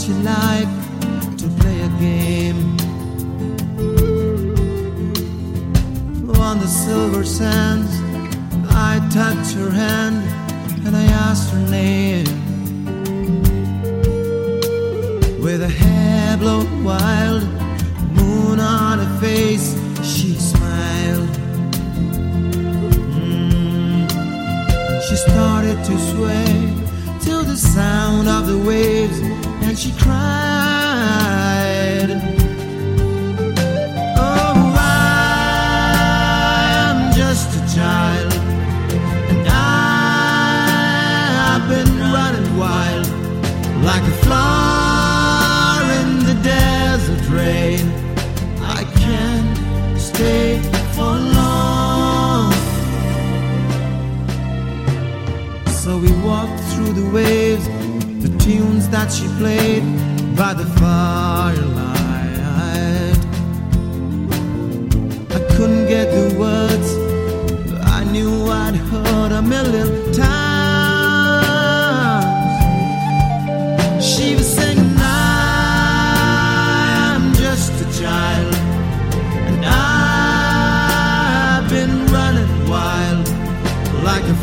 she liked to play a game. On the silver sands, I touched her hand and I asked her name. With her hair blown wild, moon on her face, she smiled. She started to sway to the sound of the waves, and she cried, "Oh, I'm just a child, and I've been running wild like a flower in the desert rain. I can't stay for long." So we walked through the waves, the tunes that she played by the firelight. I couldn't get the words, but I knew I'd heard a million times. She was singing, "I'm just a child, and I've been running wild like a